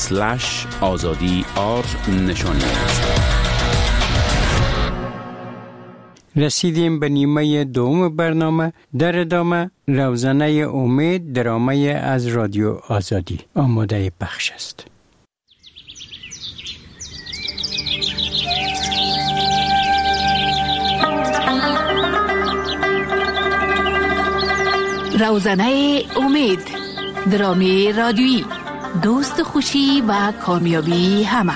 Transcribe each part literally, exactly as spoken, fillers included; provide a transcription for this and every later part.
اسلش آزادی آر نشانی است. رسیدیم به نیمه دوم برنامه. در ادامه روزنه امید درامه از رادیو آزادی آماده پخش است. روزنه امید درامه رادیویی، دوست خوشی و کامیابی همه.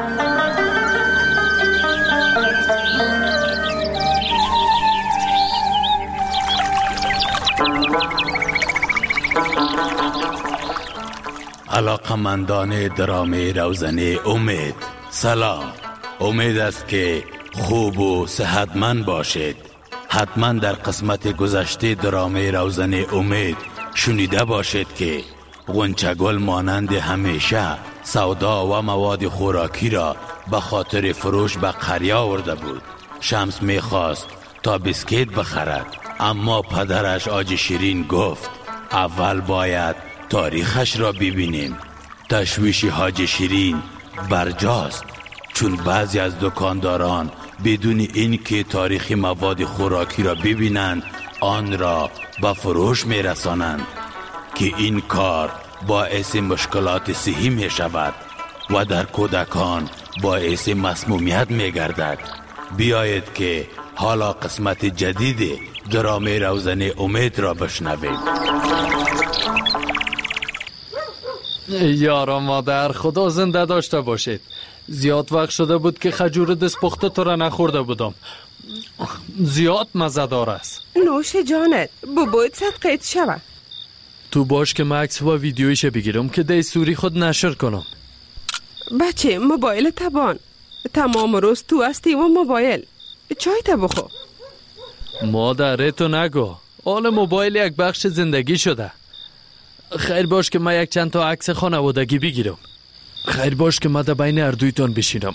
علاقمندان درامه روزنه امید، سلام. امید است که خوب و صحتمند باشید. حتما در قسمت گذشته درامه روزنه امید شنیده باشید که غنچه‌گل مانند همیشه سودا و مواد خوراکی را به خاطر فروش به قریه آورده بود. شمس میخواست تا بیسکیت بخرد، اما پدرش آج شیرین گفت اول باید تاریخش را ببینیم. تشویش حاج شیرین برجاست، چون بعضی از دکانداران بدون اینکه تاریخ مواد خوراکی را ببینند آن را به فروش می رسانند که این کار باعث مشکلات صحی می شود و در کودکان باعث مسمومیت می گردد. بیایید که حالا قسمت جدید درامه روزنه امید را بشنوید. یارا مادر، خدا زنده داشته باشید. زیاد وقت شده بود که خجور دست پخته تو را نخورده بودم. زیاد مزه‌دار است. نوش جانت، بباید صدقیت شود. تو باش که من عکس و ویدیویش بگیرم که دی سوری خود نشر کنم. بچه موبایل تبان، تمام روز تو هستی و موبایل. چای تا بخو. مادر تو نگو، حال موبایل یک بخش زندگی شده. خیر باش که من یک چند تا عکس خانوادگی بگیرم. خیر باش که من در بین اردویتون بشینم.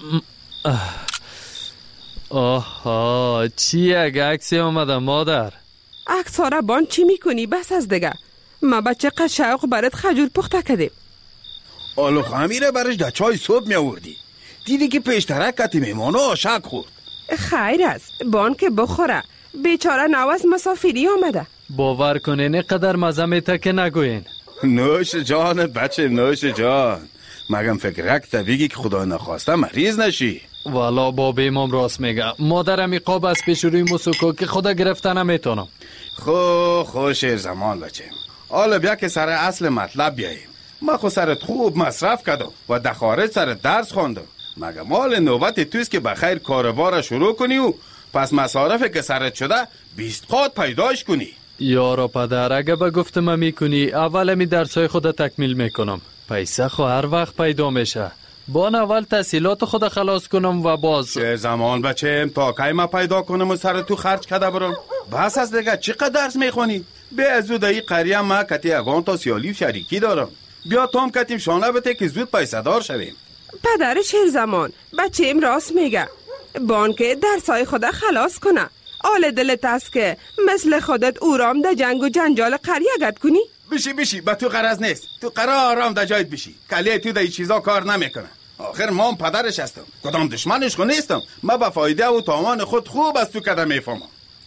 آها، چی یک عکسی آمده مادر؟ عکس ها را بان چی میکنی؟ بس از دیگه. ما بچه قشاق برات خجور پخته کردیم. آلو خمیره برش در چای صبح می آوردی. دیدی که پیشترک کتی میمانو آشک خورد. خیر است، بان که بخوره. بیچاره نواز مسافری آمده. باور کنین اینقدر مزه میته که نگوین. نوش جانت بچه، نوش جان. مگم فکرک تا بگی که خدا نخواسته مریض نشی. والا بابا امام راست میگه. مادرم ایقاب از پیش روی موسوکو که خدا گرفته نمیتونم. خو خو شیر زمان بچه. حالا بیا که سر اصل مطلب بیاییم. ما خو سرت خوب مصرف کردم و در خارج سرت درس خوندم. مگه مال نوبت توست که بخیر کاربار شروع کنی و پس مصارفی که سرت شده بیست قات پیداش کنی. یارا پدر، اگه به گفتم میکنی اول می درسای خود تکمیل میکنم. پیسه خو هر وقت پیدا میشه. بان اول تحصیلات خود خلاص کنم و باز چه زمان بچه تا کی ما پیدا کنم و سر تو خرج کده برم. بس از دیگه چقدر درس میخونی؟ به از ای قریه ما کتی اگان تا سیالی و شریکی دارم. بیا تام کتیم شانه بته که زود پیسه دار شویم. پدر شیر زمان، بچه ام راست میگه. بان که درسای خود خلاص کنه. آل دلت است که مثل خودت اورام در جنگ و جنجال قریه گد کنی؟ بشی بشی، با تو غرض نیست. تو قرار آرام در جایت بشی. کلیه تو در این چیزا کار نمیکنه. آخر ما هم پدرش هستم، کدام دشمنش خو نیستم. ما با فایده و تاوان خود خوب از تو کده میفهمم.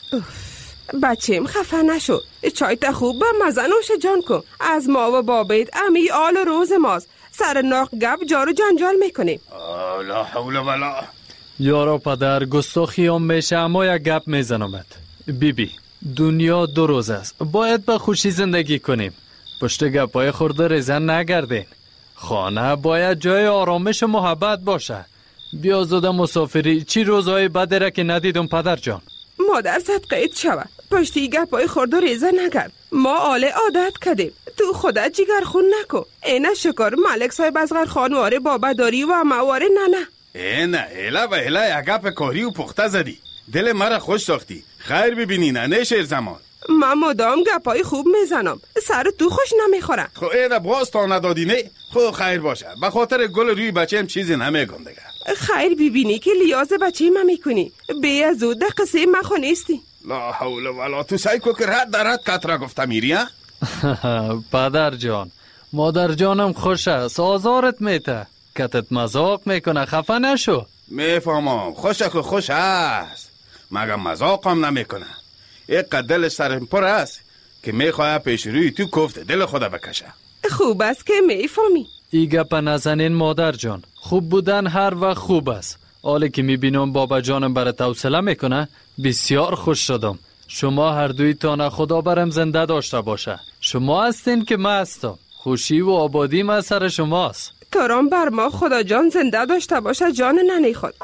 بچیم خفه نشو، چای تا خوب با مزه نوش جان کن. از ما و بابید امی آل روز ماست. سر ناق گب جارو جنجال میکنیم. لا حول ولا. یارا پدر، گستاخی هم میشه اما یک گپ میزنمت. بی بی، دنیا دو روز است، باید به خوشی زندگی کنیم. پشت گپای خورده ریزن نگردین. خانه باید جای آرامش و محبت باشه. بیا زوده مسافری، چی روزهای بده را که ندیدم پدر جان. مادر صدقیت شود، پشتی گپای خورده ریزه نگرد. ما آل عادت کردیم. تو خودت جگر خون نکو. اینه شکر ملک صاحب از غر خانواره بابا داری و مواره نه نه. اینه ایلا و ایلا یک گپ کاری و پخته زدی. دل مرا خوش ساختی. خیر ببینی نه شیر زمان. من مدام گپای خوب میزنم، سر تو خوش نمیخوره. خو اینه باز تا ندادی نه. خو خیر باشه، به خاطر گل روی بچه هم چیزی نمیگم دیگه. خیر ببینی که لیاز بچه ما میکنی. بی از او ده قصه ما خو نیستی. لا حول ولا. تو سعی کو که رد در رد کترا گفته میری ها؟ پدر جان، مادر جانم خوش است، آزارت میته، کتت مذاق میکنه، خفه نشو. میفهمم خوشک خوش است، مگه مذاق هم نمیکنه. یک دل سرم پر است که میخواه پیش روی تو کوفت دل خدا بکشه. خوب است که میفهمی. ای گپ نزنین مادر جان، خوب بودن هر وقت خوب است. حالی که میبینم بابا جانم برات حوصله میکنه بسیار خوش شدم. شما هر دویتان خدا برم زنده داشته باشه. شما هستین که من هستم، خوشی و آبادی من سر شماست. ترام بر ما خدا جان زنده داشته باشه جان ننی خود.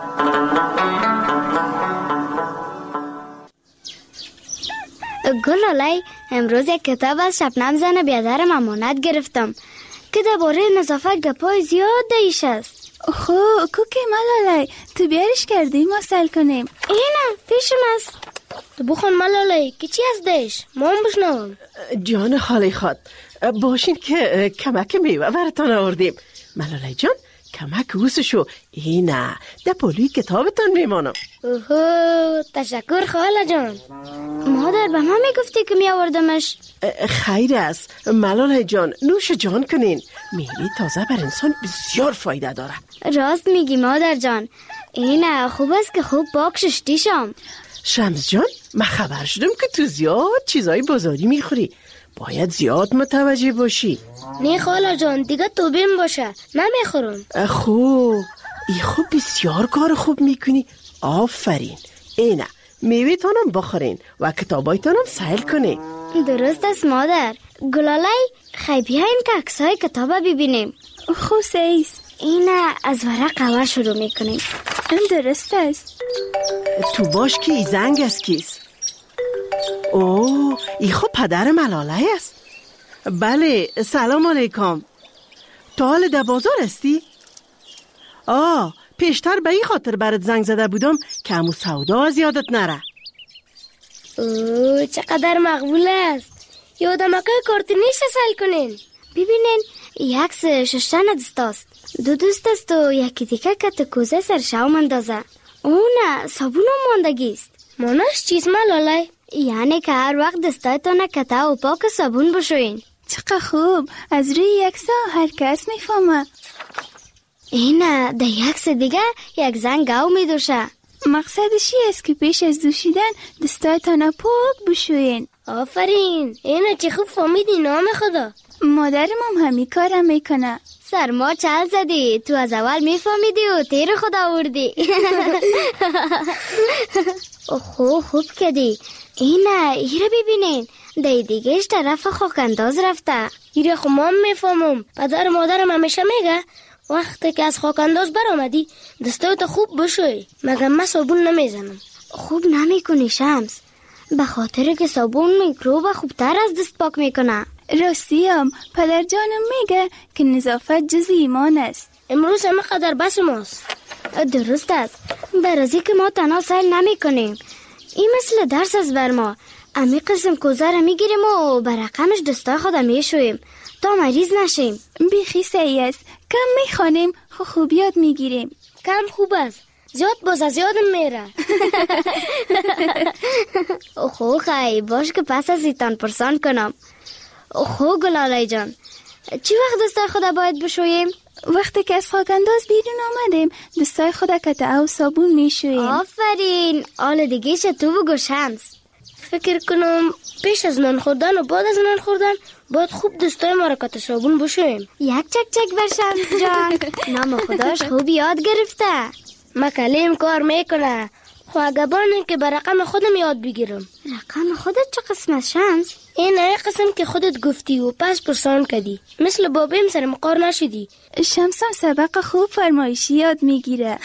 گلالی امروز یک کتاب از شبنم زن بیادرم امانت گرفتم که درباره نظافت گپای زیاد دیش است. خو کوکی ملالی تو بیارش کردی ما سل کنیم. اینه پیشم است. تو بخون ملالی که چی از دیش ما هم بشنوم. جان خالی خود باشین که کمک میوه براتان آوردیم. ملالی جان کمک اوسشو. اینه ده پولوی کتابتان میمانم. اوهو تشکر خاله جان. مادر به من میگفتی که میآوردمش. خیر است ملالی جان، نوش جان کنین. میوه تازه بر انسان بسیار فایده داره. راست میگی مادر جان. اینه خوب است که خوب پاک ششتی شم. شمس جان من خبر شدم که تو زیاد چیزای بازاری میخوری، باید زیاد متوجه باشی. نه خاله جان دیگه تو بیم باشه، نمیخورم. خوب ای خوب بسیار کار خوب میکنی. آفرین. اینه میوه تانم بخورین و کتابای تانم سیل کنی. درست است مادر. گلالی خیلی بیایم که عکسای کتابا ببینیم. خوسیست. اینه از ورق اول شروع میکنیم. درست است. تو باش که ای زنگ است کیست؟ اوه ای خب پدر ملاله است. بله سلام علیکم. تو حال در بازار هستی؟ آه پیشتر به این خاطر برات زنگ زده بودم که امو سودا از یادت نره. اوه چقدر مقبول است. یادم اکای کارت نیست سل کنین. ببینین یک سه ششتن دست است. دو دوست است و یکی دیگه کت کوزه سر شاو مندازه. اونه صابون هم ماندگیست. ماناش چیز ملالی؟ یعنی که هر وقت دستایتانه کته و پاک صابون بشوین. چقدر خوب، از روی یک سا هر کس میفهمه. اینه ده یک سه دیگه یک زن گاو میدوشه. مقصدشی است که پیش از دوشیدن دستایتانه پاک بشوین. آفرین. اینه چه خوب فهمیدی نام خدا. مادرم هم همین کارم میکنه. سرما چل زدی، تو از اول میفهمیدی و تیر خدا آوردی. خوب خوب کدی. اینه ایره ببینین دی دیگهش طرف خاکنداز رفته. ایره خب ما میفهمم. پدر مادرم همیشه میگه وقتی که از خاکنداز برآمدی دستایت خوب بشوی. مگر من صابون نمیزنم. خوب نمیکنی شمس، به خاطر که صابون میکروب خوبتر از دست پاک میکنه. راستیم پدر جانم میگه که نظافت جز ایمان است. امروز همه قدر بس ماست. درست است. برازی که ما تنها سیل نمی کنیم. این مثل درس است بر ما. امی قسم کوزه را میگیریم و برقمش دستای خودم میشویم تا مریض نشیم. بیخی صحیح است. کم میخوانیم خو خوب یاد میگیریم. کم خوب است، زیاد باز از یادم میره. خو خیلی باش که پس از ایتان پرسان کنم. خو گلالی جان چی وقت دستای خدا باید بشویم؟ وقتی که از خاکنداز بیرون آمدیم دستای خدا کته و صابون میشویم. آفرین. آل دیگه چه تو بگو شمس. فکر کنم پیش از نان خوردن و بعد از نان خوردن باید خوب دستای ما را کته صابون بشویم. یک چک چک بر شمس جان. نام خداش خوب یاد گرفته. مکلیم کار میکنه. خو اگه بانه که بر رقم خودم یاد بگیرم. رقم خودت چه قسم از شمس؟ این ای قسم که خودت گفتی و پس پرسان کردی، مثل بابیم سر مقار نشدی. شمس هم سبق خوب فرمایشی یاد میگیره.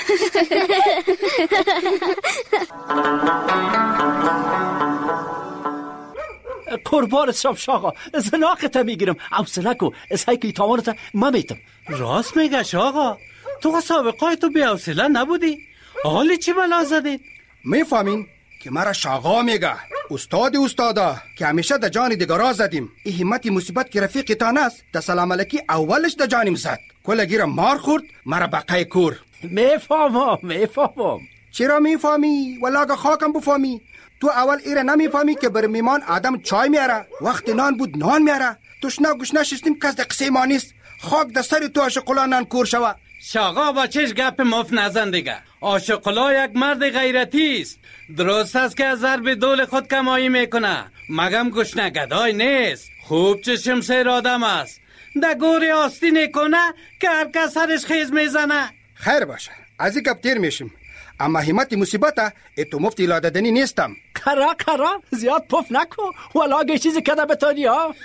قربانت شم شاقا، زناقت میگیرم. حوصله کو اسای که تاوانت ما میتم. راست میگه شاقا، تو سابقای تو بی حوصله نبودی؟ حالی چی بلا زدی؟ میفهمین که مرا شاقا میگه، استاد استادا که همیشه در جان دیگرا زدیم. این همت مصیبت که رفیق تان است در سلام علیکی اولش در جانیم زد. کلگیرم مار خورد مرا بقای کور. میفهمم میفهمم. چرا میفهمی؟ ولی اگه خاکم بفهمی تو اول ایره نمیفهمی که بر میمان آدم چای میاره، وقت نان بود نان میاره. تشنه گوش نشستیم کس ده قصه ما نیست. خاک ده سر تو عاشقلا نان کور شوه. شاقا با چش گپ مف نزن دیگه. عاشقلا یک مرد غیرتی است. درست است که از ضرب دول خود کمایی میکنه، مگم گشنه گدای نیست. خوب چشم سیر آدم است. ده گوری آستین کنه که هر کس سرش خیز میزنه. خیر باشه، از این گپ تیر میشیم. اما همت مصیبت اتو مفتی لاددنی نیستم. کرا کرا زیاد پف نکو ولاگه چیزی کده بتانی ها.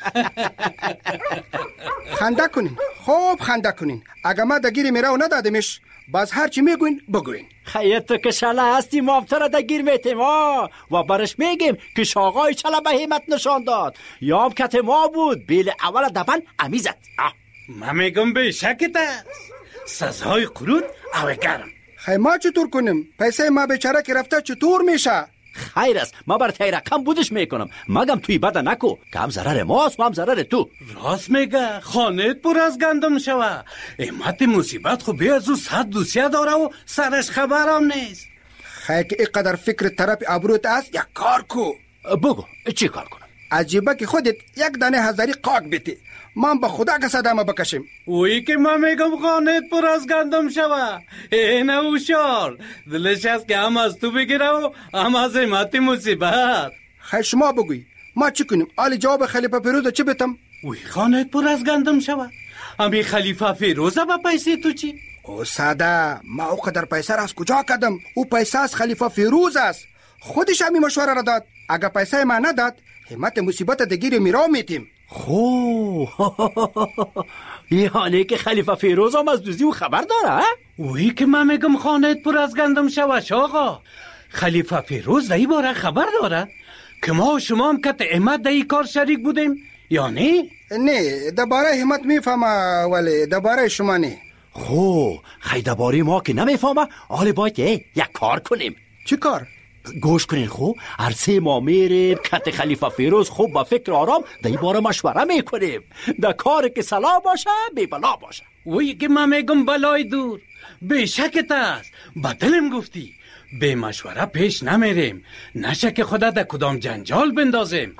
خنده کنین، خوب خنده کنین. اگه ما دگیری میره و ندادمش باز هر چی میگوین بگوین. خیلی تو که شله هستی مابتر دگیر میتیم ها و برش میگیم که شاقای چله به همت نشان داد یا هم کت ما بود بیل اول دبن امیزد. من میگم به شکت است سزای قرود او گرم. خیلی ما چطور کنیم؟ پیسه ما بیچاره که رفته چطور میشه؟ خیر است ما بر تی رقم بودش میکنم، مگم توی بده نکو که هم ضرر ماست و هم ضرر تو. راست میگه، خانه پر از گندم شوه. امت مصیبت خو بی از او صد دوسیه داره و سرش خبرم نیست. خیلی که اینقدر فکر طرف ابروت است یک کار کو. بگو چی کار کنم؟ عجیبه که خودت یک دانه هزاری قاک بیتی، من با خدا که صدامه بکشیم. اوی که من میگم خانه پر از گندم شوه. اینه اوشار دلش هست که هم از تو بگیره و هم از امت مصیبت. خیلی شما بگوی ما چی کنیم؟ آلی جواب خلیفه فیروز چی بیتم؟ اوی خانه پر از گندم شوه. امی خلیفه فیروزه با پیسه تو چی؟ او ساده ما او قدر پیسه را از کجا کدم؟ او پیسه از خلیفه فیروز است، خودش همی مشوره را داد. اگه پیسه ما نداد همت مصیبت دگیر میرا میتیم. خو یعنی که خلیفه فیروز هم از دوزی و خبر داره؟ اوی که من میگم خانه پر از گندم شوه شاقا. خلیفه فیروز در این باره خبر داره که ما و شما هم کت احمد در این کار شریک بودیم یا نه؟ نه درباره همت میفهمه ولی درباره شما نه. خو خیلی درباره ما که نمیفهمه حالی باید یک کار کنیم. چی کار؟ گوش کنین خو عرصه ما میریم کت خلیفه فیروز خوب با فکر آرام در این باره مشوره میکنیم. در کار که صلاح باشه بی بلا باشه. وی که من میگم بلای دور به شکت است. بدلم گفتی به مشوره پیش نمیریم، نشه که خدا در کدام جنجال بندازیم.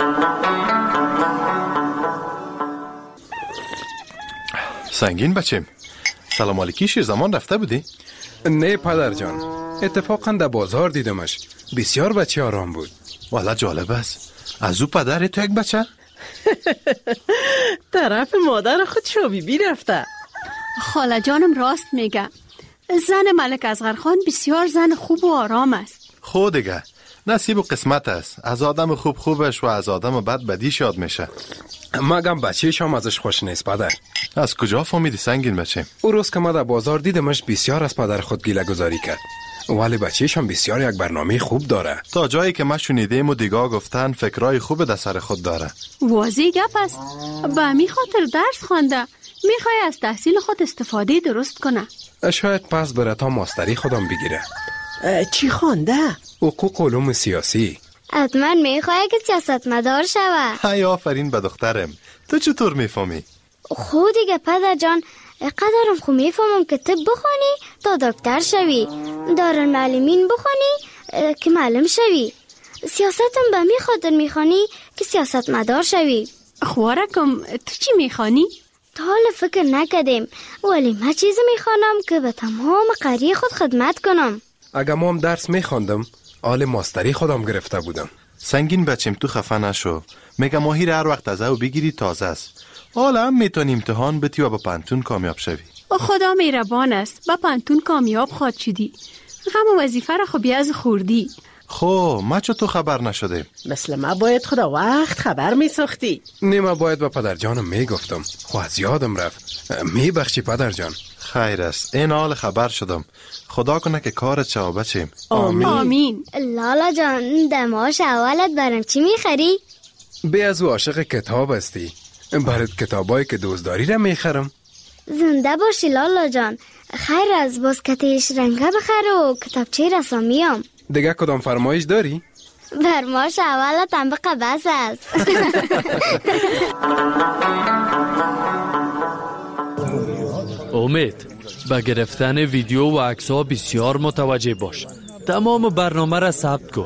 سنگین بچیم، سلام علیکی شیر زمان رفته بودی؟ نه پدر جان، اتفاقا در بازار دیدمش، بسیار بچه آرام بود. والا جالب است. از او پدر تو یک بچه؟ طرف مادر خود شو بی رفته. خاله جانم راست میگه، زن ملک اصغر خان بسیار زن خوب و آرام است. خود دیگه نصیب و قسمت است، از آدم خوب خوبش و از آدم بد بدیش یاد میشه. مگم بچهش هم ازش خوش نیست پدر. از کجا فهمیدی سنگین بچه؟ او روز که ما در بازار دیدمش بسیار از پدر خود گیله گذاری کرد، ولی بچهش هم بسیار یک برنامه خوب داره. تا جایی که ما شنیدیم و دیگاه گفتن فکرای خوب در سر خود داره. واضح گپ است. به می خاطر درس خوانده، میخوای از تحصیل خود استفاده درست کنه. شاید پس بره تا ماستری خودم بگیره. چی خوانده؟ حقوق علوم سیاسی. حتما میخوای که سیاستمدار شوه. های آفرین به دخترم. تو چطور میفهمی؟ خود دیگه پدر جان، قدرم خو میفهمم که طب بخونی تا دکتر شوی، دارالمعلمین بخونی که معلم شوی، سیاستم به می خاطر میخوانی که سیاستمدار شوی. خوارکم تو چی میخوانی؟ تا حالا فکر نکردیم، ولی من چیزی میخوانم که به تمام قریه خود خدمت کنم. اگه ما هم درس میخواندم آل ماستری خودم گرفته بودم. سنگین بچیم تو خفه نشو، میگم ماهی هر وقت از او بگیری تازه است. حالا هم میتونی امتحان بتی و با پنتون کامیاب شوی. خدا مهربان است، با پنتون کامیاب خواهد شدی. غم وظیفه را خب از خوردی. خو ما چه تو خبر نشده؟ مثل ما باید خدا وقت خبر میساختی. نه ما باید با پدر جانم میگفتم، خو از یادم رفت. میبخشی پدر جان؟ خیر است، این حال خبر شدم. خدا کنه که کارت شو بچیم. آمین. آمین. لالا جان دماش اولت برام چی میخری؟ به از او عاشق کتاب هستی، برات کتابایی که دوستداری را میخرم. زنده باشی لالا جان. خیر از باسکتش رنگه بخره و کتابچه رسامیام. دیگه کدام فرمایش داری؟ فرمایش اولت هم به قبض است. امید، با گرفتن ویدیو و عکس‌ها بسیار متوجه باش. تمام برنامه را ثبت کن.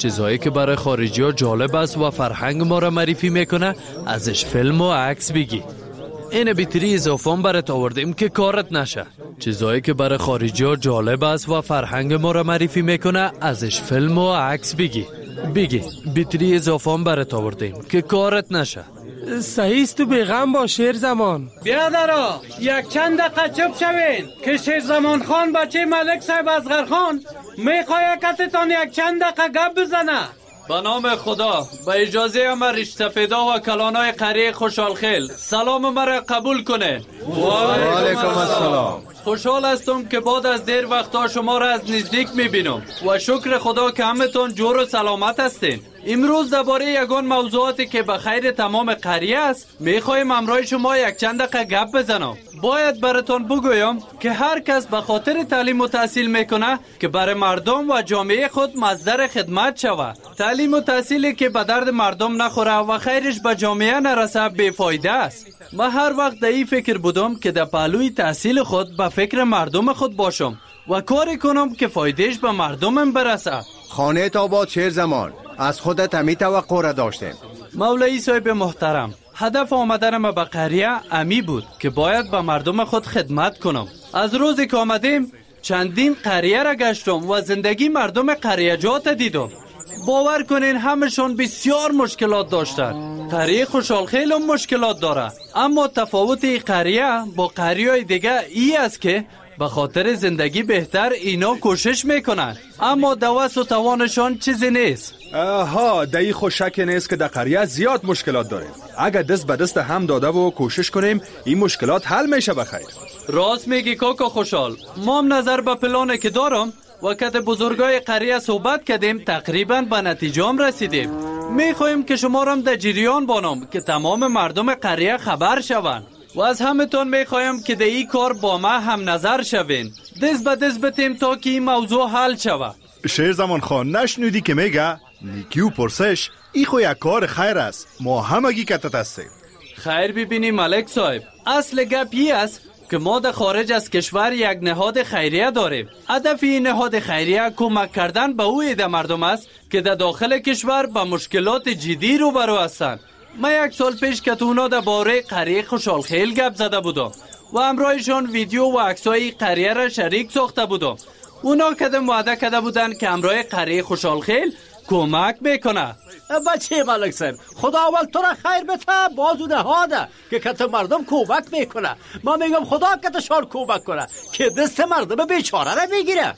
چیزهایی که برای خارجی ها جالب است و فرهنگ ما را معرفی میکنه ازش فیلم و عکس بگی. این بیتری اضافان برات آوردیم که کارت نشه. چیزهایی که برای خارجی ها جالب است و فرهنگ ما را معرفی میکنه ازش فیلم و عکس بگی. بگی بیتری اضافان برات آوردیم که کارت نشه. صحیح است، تو بیغم با شیر زمان. بیادرها یک چند دقیقه چپ شوین که شیر زمان خان بچه ملک صاحب اصغر خان میخواه کتتان یک چند دقیقه گپ بزنه. به نام خدا به اجازه ما ریش سفیدا و کلانای قریه خوشحالخیل سلام مرا قبول کنه. و علیکم السلام. خوشحال هستم که بعد از دیر وقتا شما را از نزدیک میبینم و شکر خدا که همتون جور و سلامت هستین. امروز درباره یگان موضوعاتی که به خیر تمام قریه است میخوایم امروز شما یک چند دقیقه گپ بزنم. باید براتون بگویم که هر کس به خاطر تعلیم و تحصیل میکنه که برای مردم و جامعه خود مصدر خدمت شود. تعلیم و تحصیلی که به درد مردم نخوره و خیرش به جامعه نرسه بیفایده است. من هر وقت در این فکر بودم که در پهلوی تحصیل خود به فکر مردم خود باشم و کاری کنم که فایدهش به مردمم برسه. خانه آباد شیر زمان، از خودت همی توقع را داشتیم. مولوی صاحب محترم، هدف آمدن ما به قریه امی بود که باید به مردم خود خدمت کنم. از روزی که آمدیم چندین قریه را گشتم و زندگی مردم قریه جات دیدم. باور کنین همشون بسیار مشکلات داشتن. قریه خوشحالخیل هم مشکلات داره، اما تفاوت این قریه با قریه دیگه ای است که به خاطر زندگی بهتر اینا کوشش میکنن، اما دوست و توانشان چیزی نیست. آها، دایی خو شک نیست که در قریه زیاد مشکلات داریم. اگر دست به دست هم داده و کوشش کنیم این مشکلات حل میشه بخیر. راست میگی کاکا خوشحال. ما هم نظر به پلانه که دارم وقت بزرگای قریه صحبت کردیم تقریبا به نتیجه هم رسیدیم. میخوایم که شما را در جریان بانم که تمام مردم قریه خبر شوند و از همتون میخوایم که در این کار با ما هم نظر شوین. دست به دست بتیم تا که این موضوع حل شود. شیر زمان خان نشنودی که میگه نیکی و پرسش ای خو یک کار خیر است، ما همگی کتت هستیم. خیر ببینی ملک صاحب، اصل گپ این است که ما در خارج از کشور یک نهاد خیریه داریم. هدف این نهاد خیریه کمک کردن به او عده مردم است که در داخل کشور با مشکلات جدی روبرو هستند. من یک سال پیش که اونا در باره قریه خوشحالخیل گپ زده بودم و همراهشان ویدیو و عکسای قریه را شریک ساخته بودم. اونا کدام وعده کرده بودن که همراه قریه خوشحالخیل کمک میکنه. بچه ملک صاحب، خدا اول تو را خیر بده، بازو نهاده که کت مردم کمک میکنه. ما میگم خدا کتشان کمک کنه که دست مردم بیچاره را بگیره.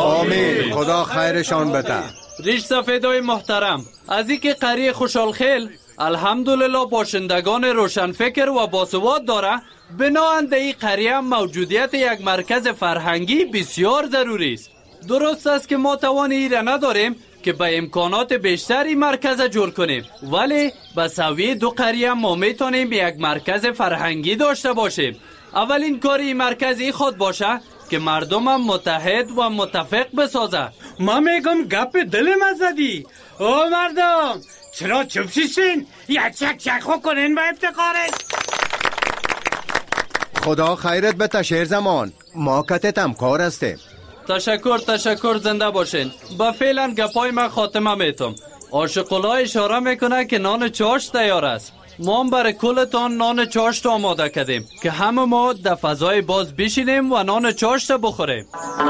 آمین، خدا خیرشان بده. ریش سفیدای محترم، از این که قریه خوشحالخیل الحمدلله باشندگان روشنفکر و باسواد داره، بناهن در این قریه موجودیت یک مرکز فرهنگی بسیار ضروری است. درست است که ما توان این را نداریم که به امکانات بیشتری مرکز جور کنیم، ولی به سوی دو قریه ما میتونیم یک مرکز فرهنگی داشته باشیم. اولین کار این مرکزی خود باشه که مردم هم متحد و متفق بسازه. ما میگم گپ دل مزدی. او مردم چرا چوب شیشین؟ یک چک چک خو کنین با افتخارت. خدا خیرت بده شیر زمان، ما کتت هم کار هستیم. تشکر تشکر، زنده باشین. با فعلا گپای من خاتمه میتم. عاشق‌الله اشاره میکنه که نان چاشت تیار است. ما هم برای کلتان نان چاشت آماده کردیم که همه ما در فضای باز بشینیم و نان چاشت بخوریم.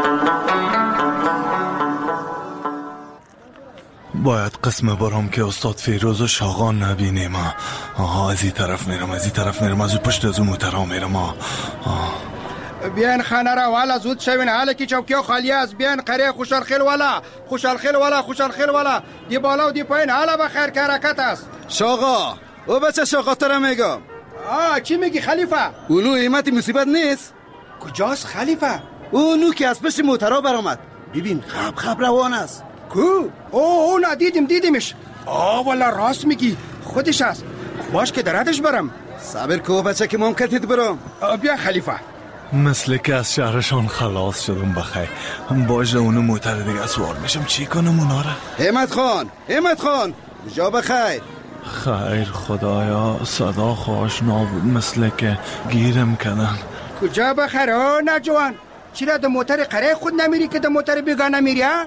باید قسم برام که استاد فیروز و شاغان نبینیم. آها، از این طرف میرم از این طرف میرم از اون پشت از اون موترها میرم. آه. بیان خانه را والا زود شوین، حالا که چوکی و خالی است. بیان قریه خوشحالخیل والا خوشحالخیل والا خوشحالخیل والا دی بالا و دی پایین حالا بخیر که حرکت است. شاغا او بچه شاغا تره میگم. آه چی میگی خلیفه؟ اونو ایمتی مصیبت نیست؟ کجاست خلیفه؟ اونو که از پشت موترها برامد، ببین خب خب روان است. کو؟ او او نه دیدیم دیدیمش. آه والا راست میگی، خودش است. باش که دراتش برم. صبر کو بچه که ممکنت برم. بیا خلیفه. مثل که از شهرشان خلاص شدم بخیر. باشه اونو موتر دیگه سوار میشم چی کنم اونا را؟ همت خان همت خان جا بخیر. خیر خدایا، صدا خوش نابود مثل که گیرم کردن. کجا بخیر ها نجوان؟ چرا در موتر قره خود نمیری که در موتر بیگانه میری ها؟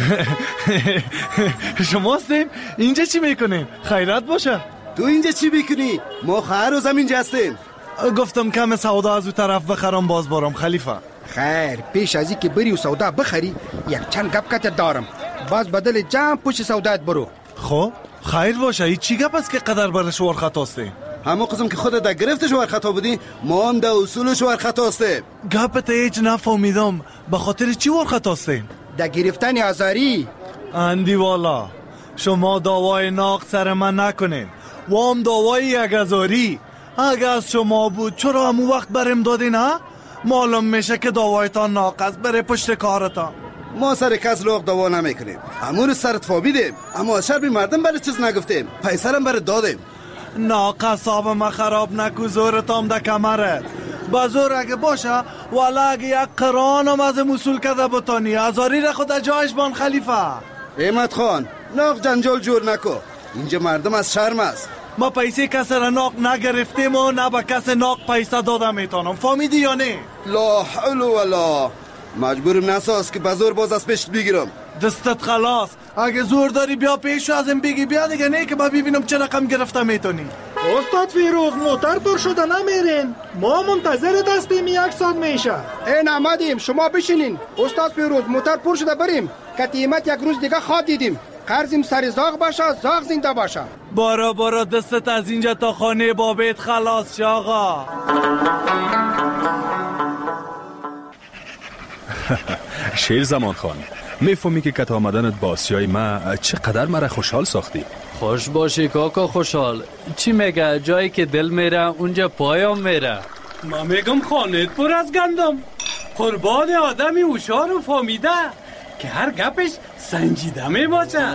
شما هستیم؟ اینجا چی میکنیم؟ خیرات باشه. تو اینجا چی میکنی؟ ما خواهر و زمین جستیم. گفتم کم سودا از او طرف بخرم باز بارم خلیفه. خیر پیش از این که بری و سودا بخری یک چند گپ کت دارم. باز بدل جمع پوش سودات برو. خب خیر باشه. این چی گپ است که قدر برش ور خطاسته؟ همون قسم که خودت در گرفتش ور خطا بودی ما هم در اصولش ور خطاسته. گپت هیچ نفهمیدم. به خاطر چی ور خطاسته؟ در گرفتن آزاری. اندی والا شما دعوای ناق سر من نکنین و هم دعوای یک ازاری. اگه از شما بود چرا همون وقت برم دادین ها؟ معلوم میشه که دعوایتان ناقص بره پشت کارتان. ما سر کس لوق دعوا نمیکنیم. امور سرت فابیدیم اما از شربی مردم برای چیز نگفتیم. پیسرم برای دادیم. ناقص آب ما خراب نکو زورتام ده کمره. بزور اگه باشه والا اگه یک قرانم از مسئول کده بتانی ازاری را خود جایش بان خلیفه. احمد خان ناق جنجال جور نکو. اینجا مردم از شرم است. ما پیسه کس را ناق نگرفتیم و نه به کس ناق پیسه داده میتونم. فهمیدی یا نه؟ لا حول ولا مجبورم نساز که بزور باز از پشت بگیرم. دستت خلاص. اگه زور داری بیا پیشو ازم بگی بیا دیگه نه که ما ببینم چه رقم گرفته میتونی. استاد فیروز موتر پر شده نمیرین. ما منتظر دستیم یک ساعت میشه. این آمدیم شما بشینین. استاد فیروز موتر پر شده بریم که قیمت یک روز دیگه خواد دیدیم. قرضیم سر زاغ باشه زاغ زنده باشه. بارا بارا دستت از اینجا تا خانه بابت خلاص شاقا. شیر زمان خان میفهمی که کت آمدنت با آسیای ما چقدر مرا خوشحال ساختی. خوش باشی کاکا خوشحال. چی میگه جایی که دل میره اونجا پایم میره. ما میگم خانت پر از گندم. قربان آدمی هوشیار و فهمیده که هر گپش سنجیده می باشه.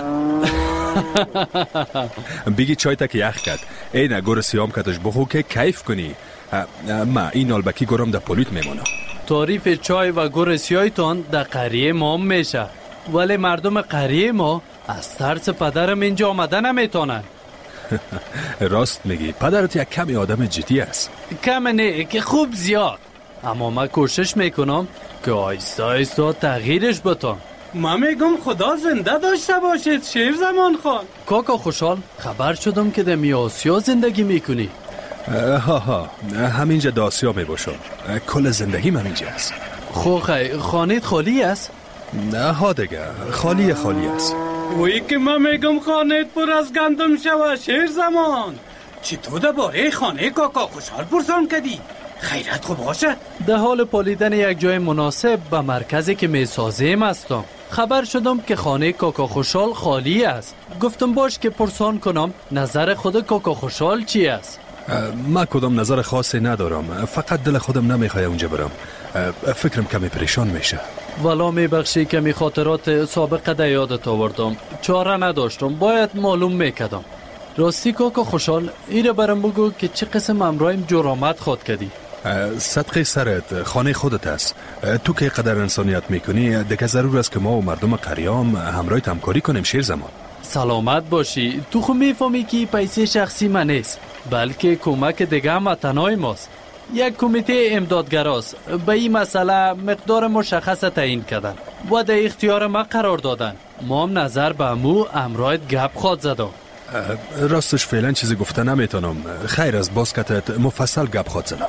بگی چای تک یخ کد اینه گور سیام کتش بخو که کیف کنی. ما این آلبکی گرم در پولیت میمونه. تعریف چای و گور سیایتان در قریه ما میشه ولی مردم قریه ما از ترس پدرم اینجا آمده نمیتونن. راست میگی پدرت یک کمی آدم جدی است. کم نه که خوب زیاد. اما من کوشش میکنم که آیسته آیسته تغییرش بتم. ما میگم خدا زنده داشته باشید شیر زمان خان. کاکا خوشحال خبر شدم که در میاسیا زندگی میکنی. ها ها همینجا داسیا می باشم. کل زندگی من اینجا است. خو خی خانت خالی است؟ نه ها دیگه خالی خالی است. وی که من میگم خانت پر از گندم شوه شیر زمان. چی تو در باره خانه کاکا خوشحال پرسان کدی؟ خیرت خوب باشه؟ در حال پالیدن یک جای مناسب به مرکزی که می سازیم هستم. خبر شدم که خانه کاکا خوشحال خالی است. گفتم باش که پرسان کنم نظر خود کاکا خوشحال چی است؟ من کدام نظر خاصی ندارم. فقط دل خودم نمیخواد اونجا برم. فکرم کمی پریشان میشه. والا میبخشی کمی خاطرات سابقه در یادت آوردم. چاره نداشتم باید معلوم میکردم. راستی کاکا خوشحال ایره برام بگو که چه قسم امرایم جرامت خود کردی. صدقه سرت خانه خودت است. تو که قدر انسانیت میکنی دیگه ضرور است که ما و مردم قریام همراهت همکاری کنیم شیر زمان. سلامت باشی. تو خو میفهمی که پیسه شخصی من نیست بلکه کمک دیگه هم تنهای ماست. یک کمیته امدادگراست به این مسئله مقدار مشخص تعیین کردن و در اختیار ما قرار دادن. ما هم نظر به امو امرایت گپ خواد زدم. راستش فعلا چیزی گفته نمیتونم. خیر از باسکتت مفصل گپ خواد زدم.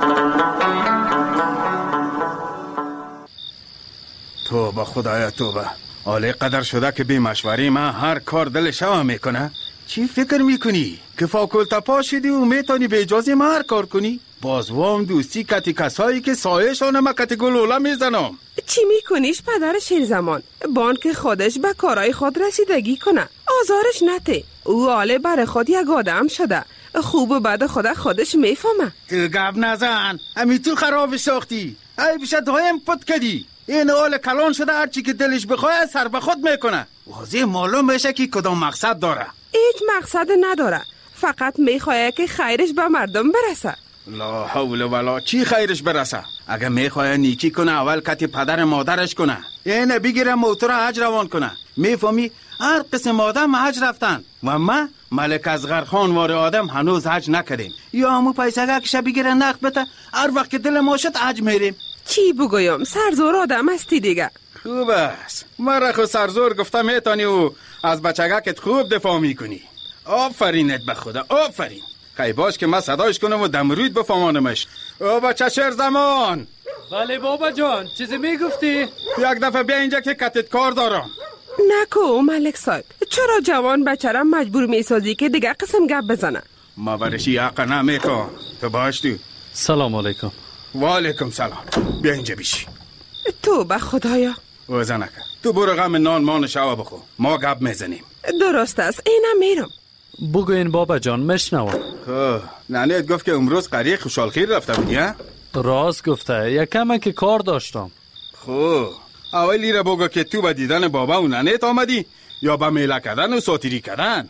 توبه خدایا توبه. آله قدر شده که بی مشوری من هر کار دل شما میکنه. چی فکر میکنی؟ که فاکولتا پا شدی و میتونی به اجازه ما هر کار کنی؟ باز وام دوستی کتی کسایی که سایشانه ما کتی گلوله میزنم. چی میکنیش پدر شیر زمان؟ بان که خودش به کارای خود رسیدگی کنه. آزارش نته. او آله بر خود یک آدم شده. خوب و بد خود خودش میفهمه. تو گب نزن. امی تو خراب ساختی. ای بیشه دایم پت کدی. این آل کلان شده هرچی که دلش بخواه سر به خود میکنه. واضح معلوم بشه که کدام مقصد داره. هیچ مقصد نداره. فقط میخواه که خیرش به مردم برسه. لا حول ولا چی خیرش برسه؟ اگه میخواه نیکی کنه اول کتی پدر مادرش کنه. اینه بگیره موتور حج روان کنه. میفهمی؟ هر قسم آدم حج رفتن و ما ملک اصغر خان وار آدم هنوز حج نکردیم. یا همو پیسه که شب بگیره نقد بته هر وقت که دل ما شد حج میریم. چی بگویم؟ سرزور آدم هستی دیگه. خوب است. مرا خود سرزور گفتم میتانی و از بچگکت خوب دفاع میکنی. آفرینت به خدا، آفرین. خیلی باش که من صدایش کنم و دمرود بفهمانمش. او بچه شیر زمان. بله بابا جان، چیزی میگفتی؟ تو یک دفعه بیا اینجا که کتت کار دارم. نکو ملک صاحب، چرا جوان بچه را مجبور میسازی که دیگه قسم گپ بزنه؟ ما برشی حق نمیکن. تو باش تو. سلام علیکم. و علیکم سلام. بیا اینجا بیشی. تو به خدایا. وزه نکن. تو برو غم نان مان شوا بخو. ما گپ میزنیم. درست است، اینم میرم. بگوین بابا جان مشنوم. خب ننیت گفت که امروز قریه خوشحال خیر رفته بودی ها؟ راست گفته، یکم که کار داشتم. خب اولی را بگو که تو به دیدن بابا و ننیت آمدی یا به میله کردن و ساتیری کردن؟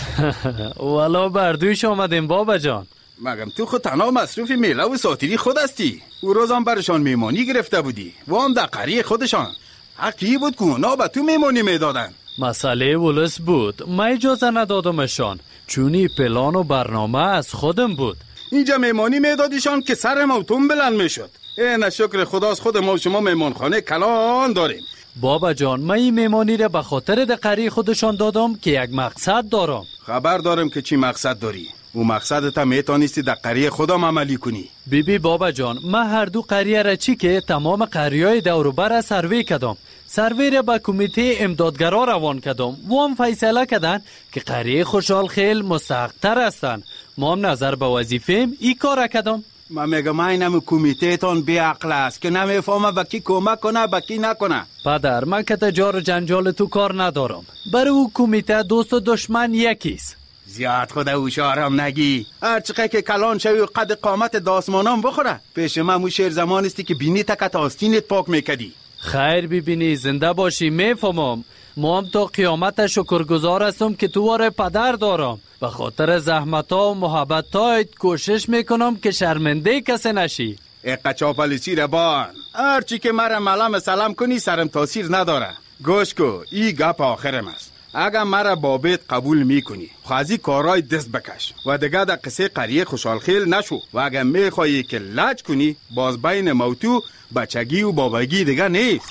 والا بردویش آمدیم بابا جان. مگم تو خود تنها مصروف میله و ساتیری خود هستی؟ او روز هم برشان میمانی گرفته بودی و هم در قریه خودشان. حقی بود که اونا به تو میمانی میدادن. مسئله ولس بود، ما اجازه ندادمشان، چونی پلان و برنامه از خودم بود. اینجا میمانی میدادیشان که سر موتون بلند میشد. این شکر خداست خود ما شما میمانخانه کلان داریم. بابا جان، من این میمانی را به خاطر دقری خودشان دادم که یک مقصد دارم. خبر دارم که چی مقصد داری. او مقصدت هم میتونستی در قریه خودم عملی کنی. بی بی بابا جان، من هر دو قریه را چی که تمام قریه‌های دور و بر سروی کردم. سروی را به کمیته امدادگرا روان کردم و هم فیصله کردن که قریه خوشحال خیل مستحق‌تر هستند. ما هم نظر به وظیفه‌ام ای کار کردم. من میگم اینم کمیته تون بی عقل است که نمیفهمه به کی کمک کنه به کی نکنه. پدر، من که تجار و جنجال تو کار ندارم. برای او کمیته دوست و دشمن یکیست. زیاد خود اوشارم نگی. هر چقدر که کلان شوی و قد قامت داسمانم بخوره. پیش من مو شیر زمان استی که بینی تکت آستینت پاک میکدی. خیر ببینی، زنده باشی، میفهمم. ما هم تا قیامت شکرگزار هستم که تو واره پدر دارم. به خاطر زحمت‌ها و محبت‌هایت کوشش میکنم که شرمنده کسی نشی. اقا چاپلیسی ربان، هرچی که مرا ملام سلام کنی سرم تاثیر نداره. گوش کو، ای گپ آخرم است. اگر مرا بابت قبول میکنی خوازی کارای دست بکش و دیگه در قصه قریه خوشحال خیل نشو و اگر میخوایی که لج کنی باز بین موتو بچگی و بابگی دیگه نیست.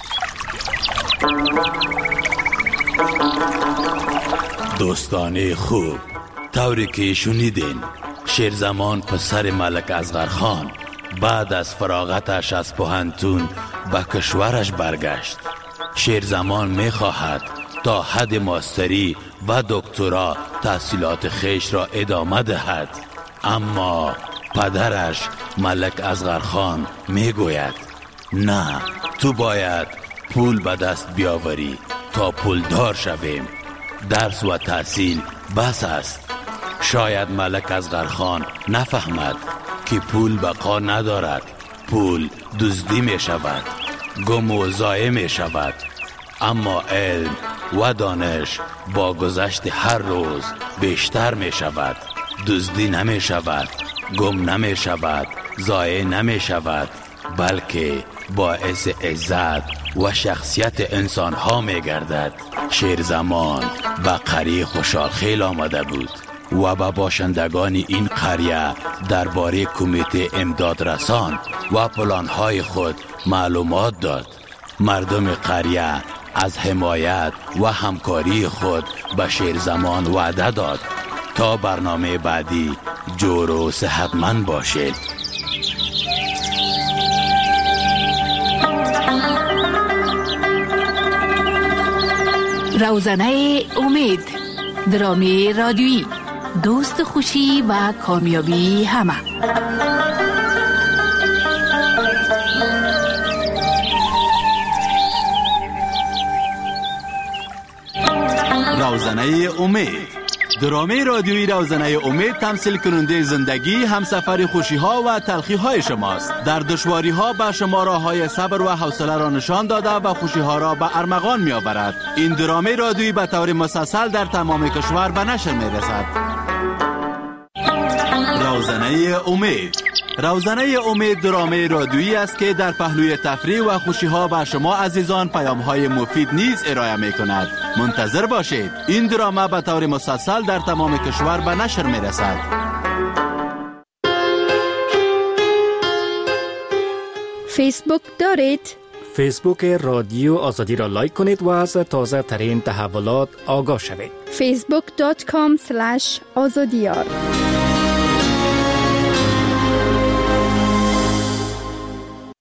دوستان خوب، طوری که شنیدین شیرزمان پسر ملک اصغرخان بعد از فراغتش از پوهنتون به کشورش برگشت. شیرزمان میخواهد تا حد ماستری و دکترا تحصیلات خیش را ادامه دهد، اما پدرش ملک اصغرخان میگوید نه، تو باید پول به دست بیاوری تا پولدار شویم. درس و تحصیل بس است. شاید ملک اصغرخان نفهمد که پول بقا ندارد. پول دزدی می شود، گم و ضایع می شود، اما علم و دانش با گذشت هر روز بیشتر می شود. دزدی نمی شود، گم نمی شود، ضایع نمی شود، بلکه باعث عزت و شخصیت انسان ها می گردد. شیرزمان به قریه خوشحال خیل آمده بود و به باشندگان این قریه درباره کمیته امداد رسان و پلانهای خود معلومات داد. مردم قریه از حمایت و همکاری خود به شیرزمان وعده داد تا برنامه بعدی جور و صحتمند باشید. روزنه امید، درامی رادیویی، دوست خوشی و کامیابی همه. روزنه امید، درامی رادیویی روزنه امید تمثیل کننده زندگی، همسفر خوشی ها و تلخی های شماست. در دشواری ها به شما راه های صبر و حوصله را نشان داده و خوشی ها را به ارمغان می آورد. این درامی رادیویی به طور مسلسل در تمام کشور به نشر می رسد. روزنه امید، روزنه امید درامی رادیویی است که در پهلوی تفریح و خوشی ها به شما عزیزان پیام های مفید نیز ارائه می کند. منتظر باشید، این دراما به طور مسلسل در تمام کشور به نشر می رسد. فیسبوک دارید؟ فیسبوک رادیو آزادی را لایک کنید و از تازه ترین تحولات آگاه شوید. فیسبوک دات کام سلش آزادیار